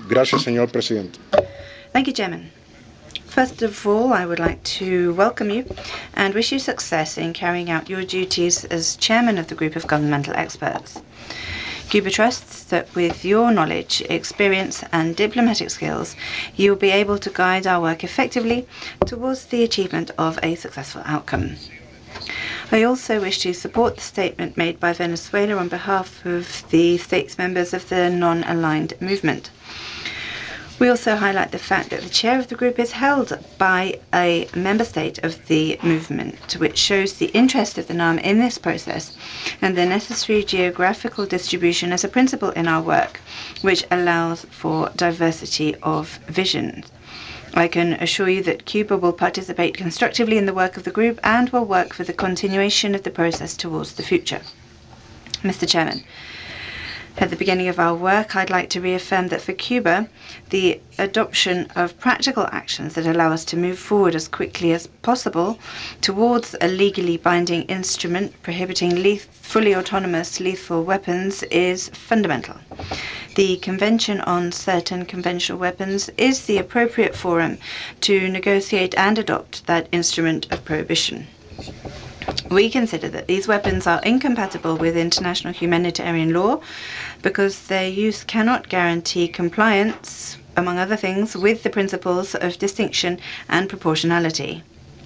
Gracias, señor presidente. Thank you, Chairman. First of all, I would like to welcome you and wish you success in carrying out your duties as Chairman of the Group of Governmental Experts. Cuba trusts that with your knowledge, experience and diplomatic skills, you will be able to guide our work effectively towards the achievement of a successful outcome. I also wish to support the statement made by Venezuela on behalf of the states members of the non-aligned movement. We also highlight the fact that the chair of the group is held by a member state of the movement, which shows the interest of the NAM in this process and the necessary geographical distribution as a principle in our work, which allows for diversity of visions. I can assure you that Cuba will participate constructively in the work of the group and will work for the continuation of the process towards the future. Mr. Chairman, at the beginning of our work, I'd like to reaffirm that for Cuba, the adoption of practical actions that allow us to move forward as quickly as possible towards a legally binding instrument prohibiting fully autonomous lethal weapons is fundamental. The Convention on Certain Conventional Weapons is the appropriate forum to negotiate and adopt that instrument of prohibition. We consider that these weapons are incompatible with international humanitarian law because their use cannot guarantee compliance, among other things, with the principles of distinction and proportionality.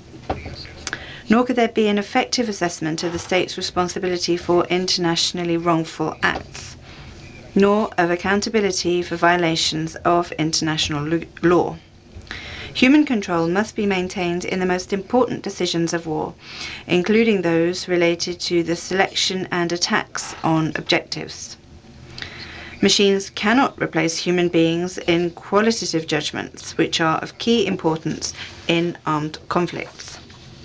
Nor could there be an effective assessment of the state's responsibility for internationally wrongful acts, nor of accountability for violations of international law. Human control must be maintained in the most important decisions of war, including those related to the selection and attacks on objectives. Machines cannot replace human beings in qualitative judgments, which are of key importance in armed conflicts.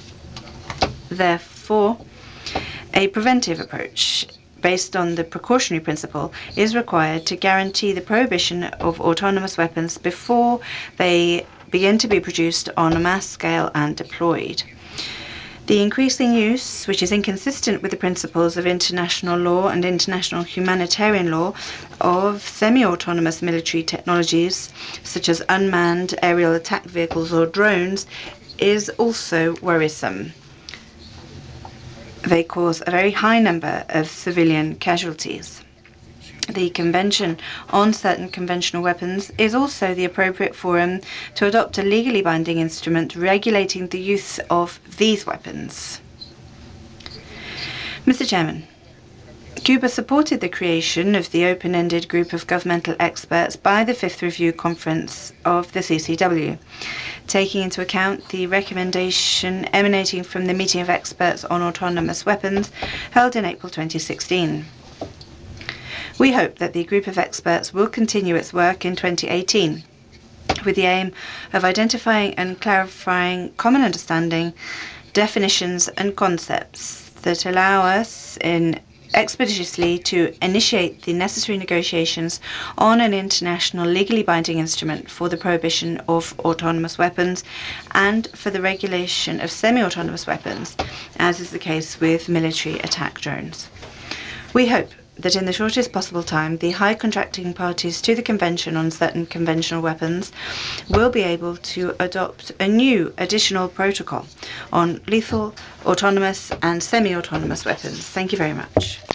Therefore, a preventive approach based on the precautionary principle is required to guarantee the prohibition of autonomous weapons before they begin to be produced on a mass scale and deployed. The increasing use, which is inconsistent with the principles of international law and international humanitarian law, of semi-autonomous military technologies, such as unmanned aerial attack vehicles or drones, is also worrisome. They cause a very high number of civilian casualties. The Convention on Certain Conventional Weapons is also the appropriate forum to adopt a legally binding instrument regulating the use of these weapons. Mr. Chairman, Cuba supported the creation of the open-ended group of governmental experts by the Fifth Review Conference of the CCW, taking into account the recommendation emanating from the Meeting of Experts on Autonomous Weapons held in April 2016. We hope that the group of experts will continue its work in 2018 with the aim of identifying and clarifying common understanding, definitions and concepts that allow us expeditiously to initiate the necessary negotiations on an international legally binding instrument for the prohibition of autonomous weapons and for the regulation of semi-autonomous weapons, as is the case with military attack drones. We hope that in the shortest possible time, the high contracting parties to the Convention on Certain Conventional Weapons will be able to adopt a new additional protocol on lethal, autonomous and semi-autonomous weapons. Thank you very much.